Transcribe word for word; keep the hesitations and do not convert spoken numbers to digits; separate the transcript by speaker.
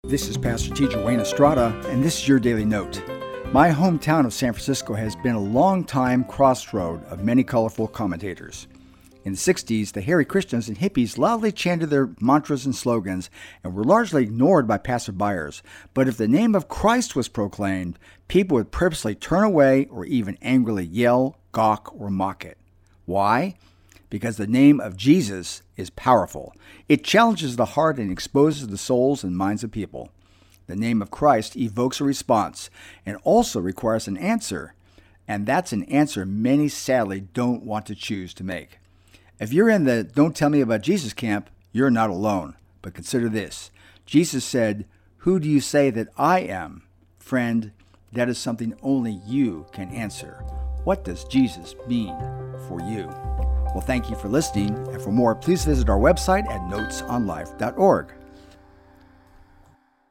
Speaker 1: This is Pastor Teacher Wayne Estrada, and this is your Daily Note. My hometown of San Francisco has been a long-time crossroad of many colorful commentators. In the sixties, the Hare Krishnas and hippies loudly chanted their mantras and slogans and were largely ignored by passerbyers. But if the name of Christ was proclaimed, people would purposely turn away or even angrily yell, gawk, or mock it. Why? Because the name of Jesus is powerful. It challenges the heart and exposes the souls and minds of people. The name of Christ evokes a response and also requires an answer, and that's an answer many sadly don't want to choose to make. If you're in the "don't tell me about Jesus" camp, you're not alone. But consider this. Jesus said, "Who do you say that I am?" Friend, that is something only you can answer. What does Jesus mean for you? Well, thank you for listening, and for more, please visit our website at notes on life dot org.